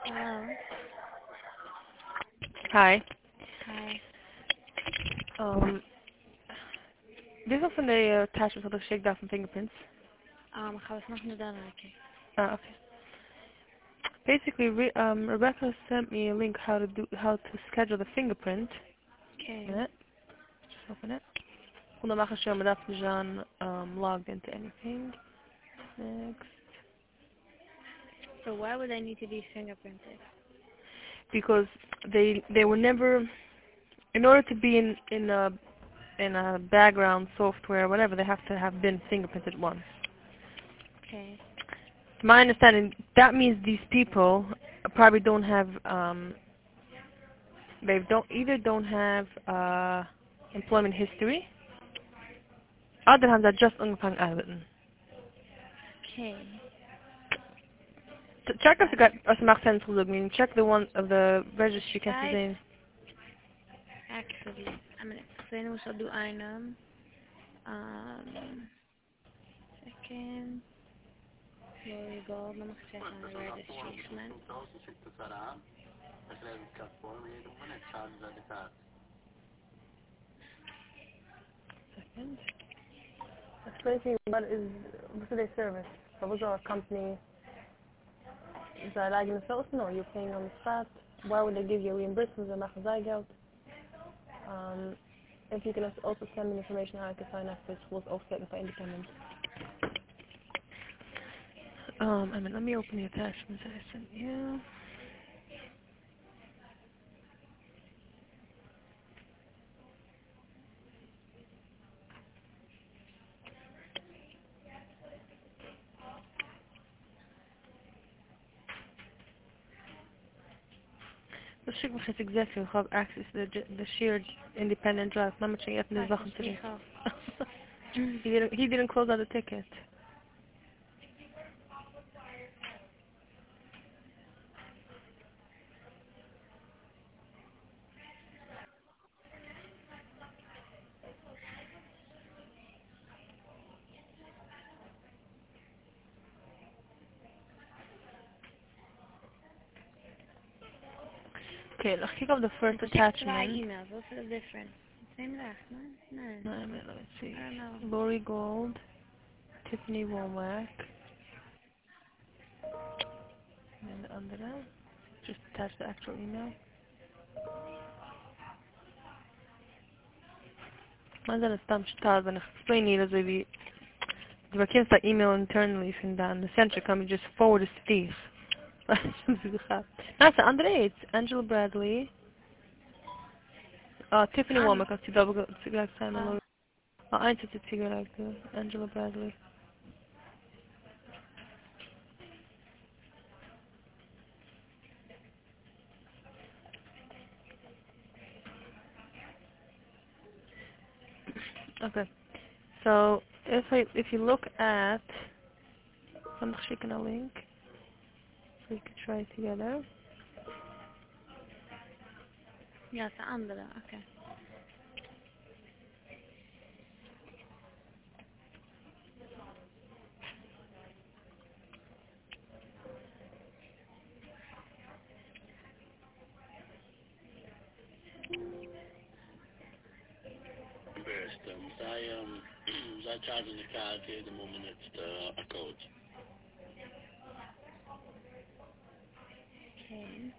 Hello. Hi. Hi. Dit was van de attachments had ik geschickt daar van fingerprints. Gaan we vanaf nu dan kijken. Okay. Basically, Rebecca sent me a link how to schedule the fingerprint. Okay. Minute. Just open it. وما ما خشوا مدافع John logged into anything. Next. So why would I need to be fingerprinted? Because they were never in order to be in a background software or whatever they have to have been fingerprinted once. Okay. To my understanding, that means these people probably don't have they don't have employment history. Other haben sie just angefangen arbeiten. Okay. Check if it makes sense to mean check the one of the registry can Guys, see. actually, I'm gonna explain what I'll do. Einem. Second. There you go. Dan mag ik zeggen aan de registration. Second. Explain to me what is their service? What was our company? Is that like in the first? No, you're paying on the spot. Why would they give you a reimbursement? They machen zij geld. If you can also send me information how I can sign up for schools offsetting for independent. Let me open the attachments I sent you. The Sigma has executive have access to the shared independent drive. Mama check out the Sachen today. He didn't close out the ticket. Okay, let's kick off the first attachment. Emails. What's the difference? Same dag, man. No. No, let me see. I don't know. Lori Gold, Tiffany Womack, and the andere. Just attach the actual email. Maar dan is het dan staat en ik explain hier so wie du bekommst that email internally from the center can you just forward it to these. That's the andere it's Angela Bradley. Tiffany Womack, als die double gelijk zijn met Lori. Eins is het gelijk, Angela Bradley. Okay. So if you look at, I'm schicken a link so you can try it together. Ja, de andere. Oké. Zij chargen de kaart in de moment het akkoord. Okay.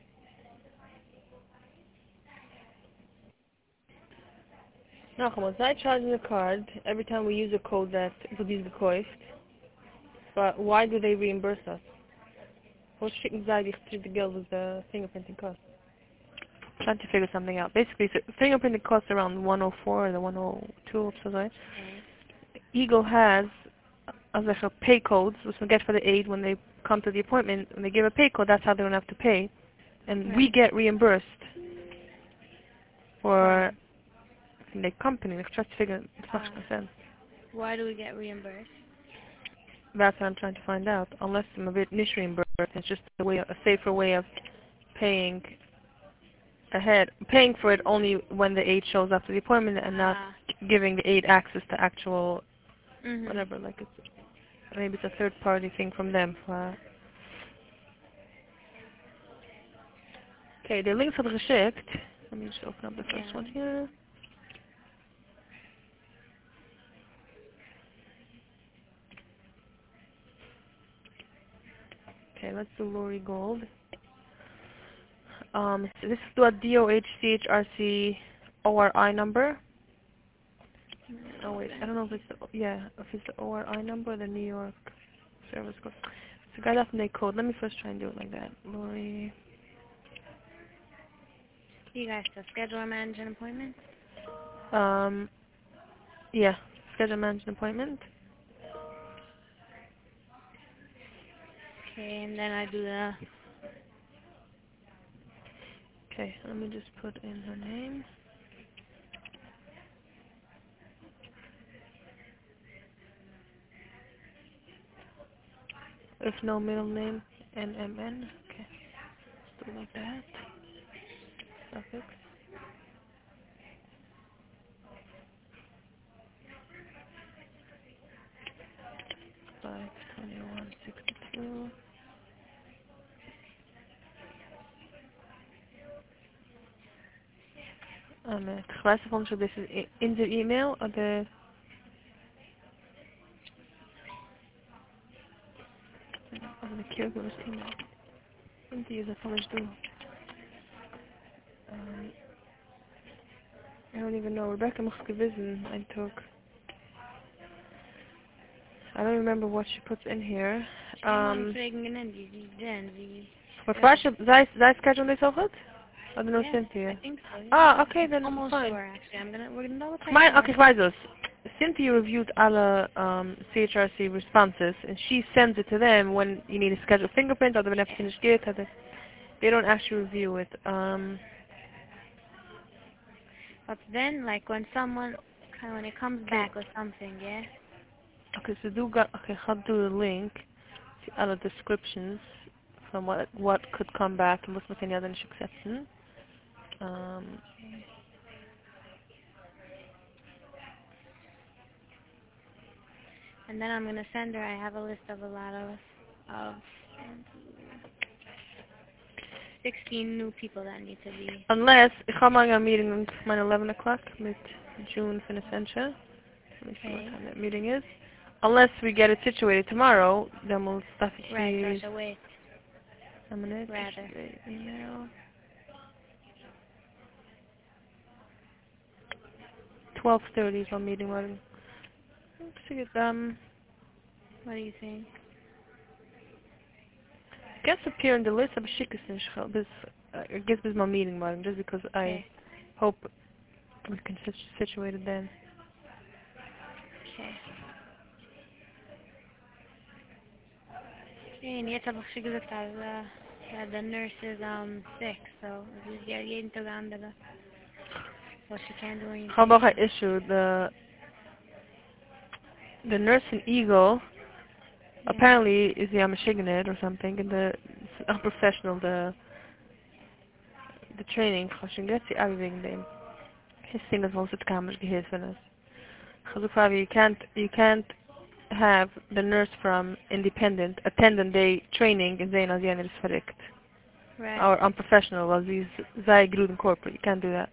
No, come on. Zij charging the card every time we use a code that would use the cost. But why do they reimburse us? Hoe schicken zij the geld with the fingerprinting cost? Trying to figure something out. Basically, so fingerprinting costs around 104 or the 102 or so. Okay. Eagle has a pay codes, which we get for the aid when they come to the appointment. When they give a pay code, that's how they don't have to pay. And we get reimbursed for the company. Let's try to figure it out. Why do we get reimbursed? That's what I'm trying to find out. Unless I'm a bit niche reimbursed, it's just a safer way of paying ahead, paying for it only when the aide shows up to the appointment and not giving the aide access to actual whatever. Like maybe it's a third party thing from them. Okay, the links had geschickt. Let me just open up the first Yeah. one here. Okay, let's do Lori Gold. So this is the DOHCHRC ORI number. Oh wait, I don't know if it's the ORI number or the New York service code. It's a guide off the code. Let me first try and do it like that. Lori. You guys to schedule or manage an appointment? Yeah, schedule management appointment. Okay, and then I do the... Okay, let me just put in her name. If no middle name, NMN. Okay, let's do it like that. Suffix. 52162. Ik wijs ervan zo deze in de e-mail of de caregiver's email. Und die is dat alles doen. I don't even know. Rebecca must gewissen. I don't remember what she puts in here. But why should zij schedule this ook? I don't know, Yeah, Cynthia. I think so. Yeah. Ah, okay, then Almost fine. sure, actually. We're gonna double check. Okay, ich weiß es. Cynthia reviewed alle CHRC responses, and she sends it to them when you need to schedule fingerprint or when everything is good. They don't actually review it. But then, like, when it comes back with something, yeah? Okay, so okay, I'll do the link to alle descriptions from what could come back and what man ja dann nicht accepten. And then I'm gonna send her, I have a list of a lot of 16 new people that need to be... Unless, ich habe mal ein Meeting um 11 o'clock mit June von Essentia. Let me see what time that meeting is. Unless we get it situated tomorrow, then we'll stuff it. Right, so I should wait. A minute. Rather. Email. 12:30 is our meeting. What do you think? Gets appear in the list of schickes this I guess this is my meeting morning just because I hope we can situate it then. Okay. And jetzt habe ich schon gesagt, dass the nurse is sick, so sie ist ja jeden Tag andere. So she can't do anything. How about I issue the nurse in Eagle apparently is the Amishiganet or something and the unprofessional the training gewoon get die uitwegen dem. His thing is also the kamers geheerd van us. You can't have the nurse from independent attendant day training and then as the end is verricht. Right. Or unprofessional as these zij gruden corporate. You can't do that.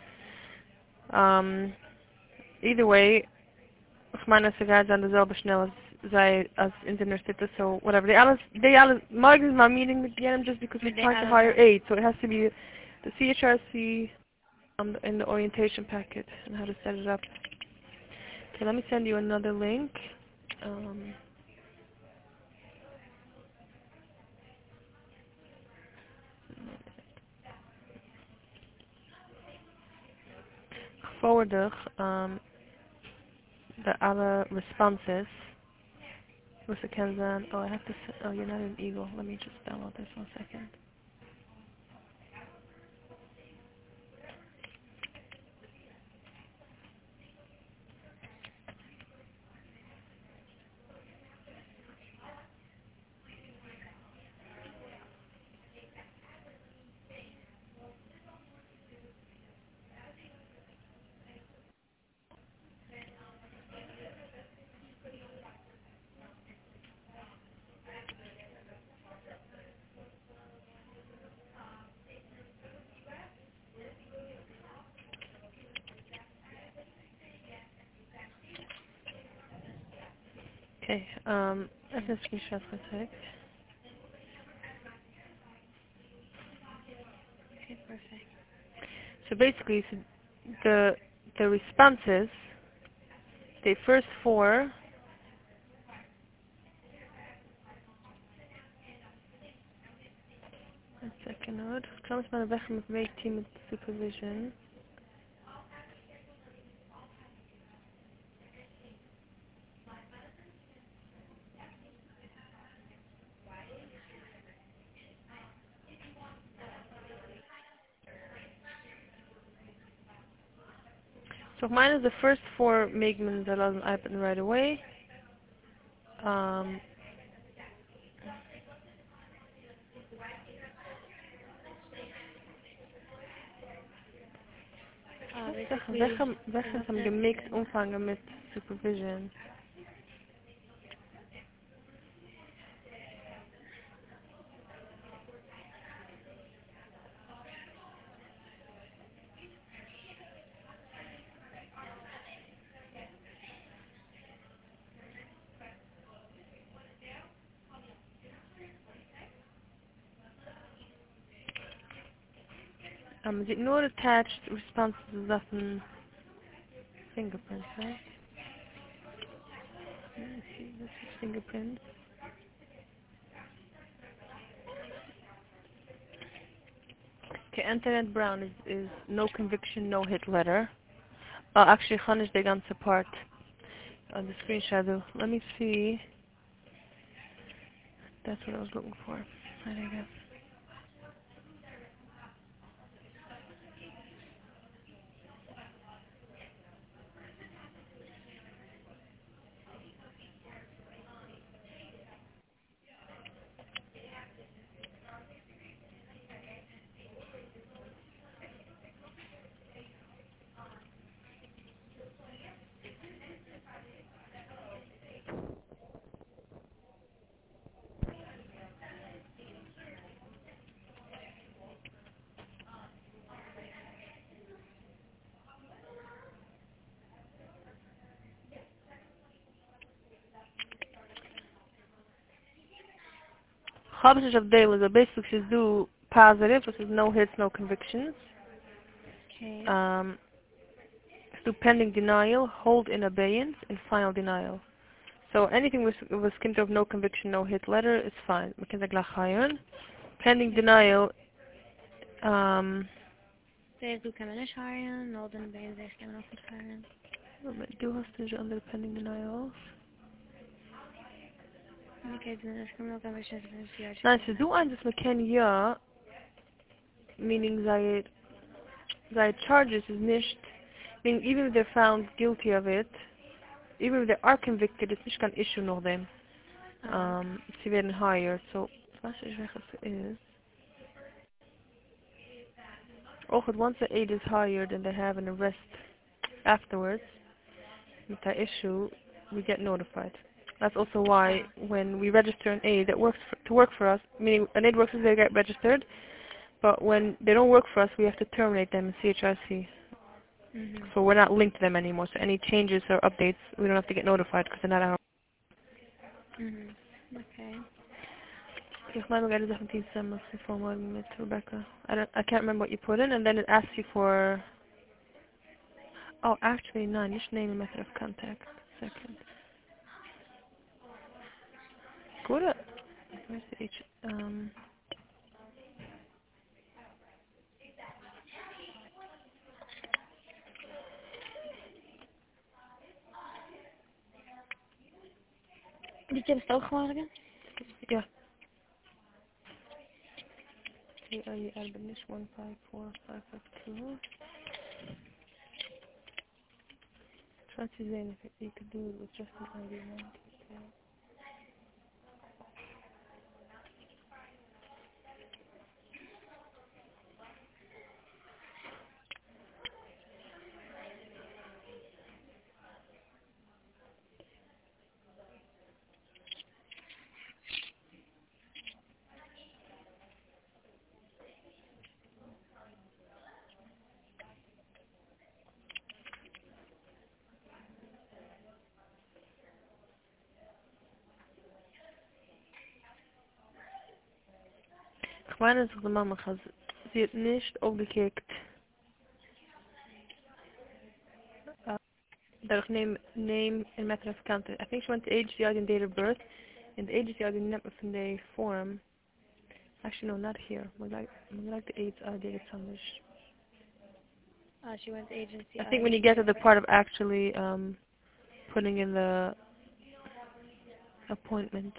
Either way, ich meine, sie geht dann dasselbe schnell als zij als internist zitten, so whatever. They all morgen is my meeting with them just because we're trying to hire 8, so it has to be the CHRC in the orientation packet and how to set it up. Okay, let me send you another link. Forwardig the other responses. With the Kenzan. Oh, I have to. Oh, you're not in Eagle. Let me just download this 1 second. Okay, even een screenshot gezet. Okay, perfect. So basically, so the responses, the first four, een second hoor. Trouwens maar weg met mijn team met supervision. So mine is the first four movements that allows an iPad right away. Basically, Weg hem gemixt omvangen met supervision. The not attached responses is often fingerprints, right? Let me see, this is fingerprints. Okay, Antoinette Brown is no conviction, no hit letter. Actually, Khan is the ganze part on the screen shadow. Let me see. That's what I was looking for. There you go. Habsage of Dale is a basic is do positive, which is no hits, no convictions. okay. Do pending denial, hold in abeyance, and final denial. So anything with kind of no conviction, no hit letter is fine. We can say glach pending denial. They do come in a sharian, Nolden Bain, they come off a sharian. Do hostage under pending denials. Okay, then there's criminal convictions against the Nice. So do eins, das man kann ja, meaning sei charges is nicht, meaning even if they're found guilty of it, even if they are convicted, it's nicht kein issue noch dem. Sie werden hired. So, was ich weiß, was it is. Also, once the aid is hired and they have an arrest afterwards, with that issue, we get notified. That's also why when we register an aid that works to work for us, meaning an aid works, they get registered, but when they don't work for us, we have to terminate them in CHRC. So we're not linked to them anymore. So any changes or updates, we don't have to get notified because they're not our. Okay. Ich meine, we got a different team with Rebecca. I can't remember what you put in, and then it asks you for. Oh, actually, no, just name and method of contact. Second. Go to. Where's the H? Did you have a gewoon again? Yeah. CIE Albanish 154552. Try to see if you could do it with just an ID 90. Meine ist die Mama, sie hat nicht aufgekickt. There's name and method of account. I think she went to age, the and date of birth. And the age, the and net from the form. Actually, no, not here. We like the age, date somewhere. She went to agency. I think when you get to the part of actually putting in the appointment.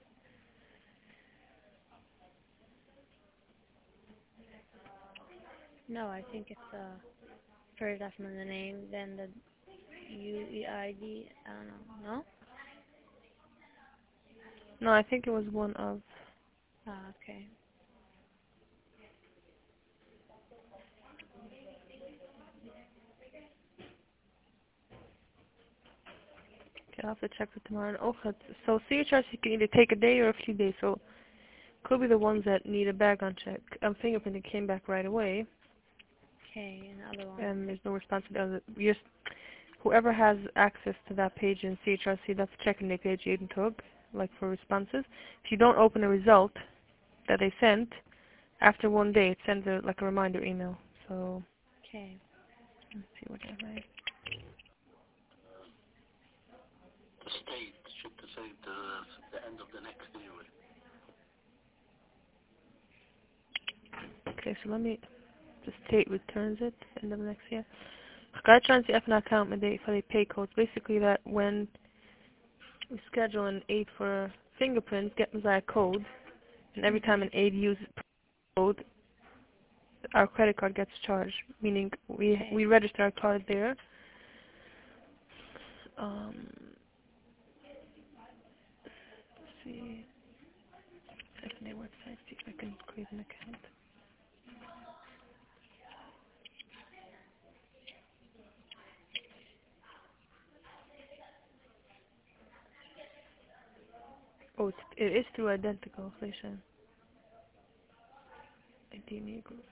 No, I think it's first after the name, then the UEID. I don't know. No? No, I think it was one of. Okay. Okay, I'll have to check for tomorrow. Oh, so CHRC can either take a day or a few days. So could be the ones that need a background check. Fingerprinting came back right away. Okay, another one. And there's no response to the other. Whoever has access to that page in CHRC, that's checking the page jeden Tag, like for responses. If you don't open a result that they sent, after one day it sends like a reminder email. So Okay. let's see what I write. The state should say the end of the next year. Okay, so let me. The state returns it end of next year. Ga je aan die even account met the pay codes. Basically that when we schedule an aid for fingerprint, get a code, and every time an aid uses code, our credit card gets charged. Meaning we register our card there. Let's see. FNA website. See if I can create an account. Oh, it is through Identical. ID group.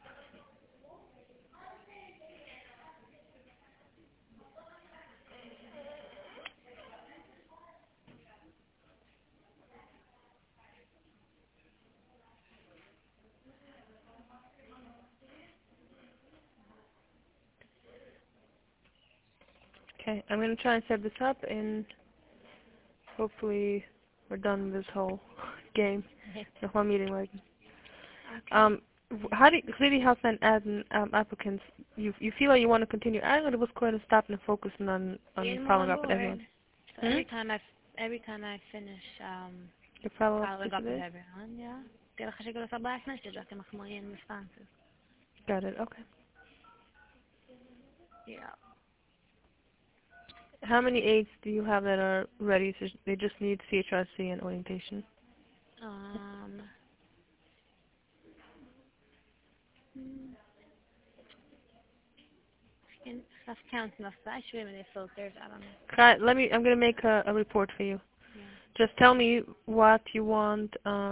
Okay, I'm going to try and set this up, and hopefully we're done with this whole game. Nog wel meeting like. How do you, clearly how send applicants? You feel like you want to continue adding, or was going to stop and focusing on following up with everyone? So every time I finish You following up with everyone, yeah. Get a check of black message. I can make in responses. Got it. Okay. Yeah. How many aides do you have that are ready? So they just need CHRC and orientation. That's counting off the actually when they filters. I don't know. I'm gonna make a report for you. Yeah. Just tell me what you want.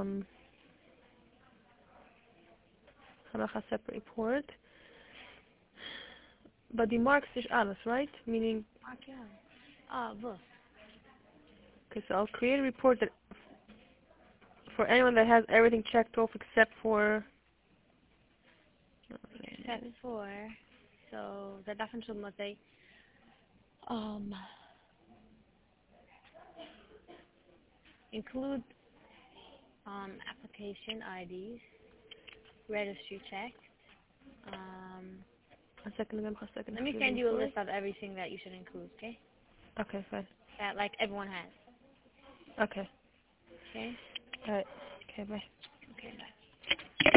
A separate report. But the marks is alles, right? Meaning. Mark, yeah. Oh, both. Okay, so I'll create a report that for anyone that has everything checked off except for. So the definition was they include application IDs, registry check. A second. Let me send you a list of everything that you should include, okay? Okay, fine. That like everyone has. Okay. Okay? Alright. Okay, bye. Okay, bye.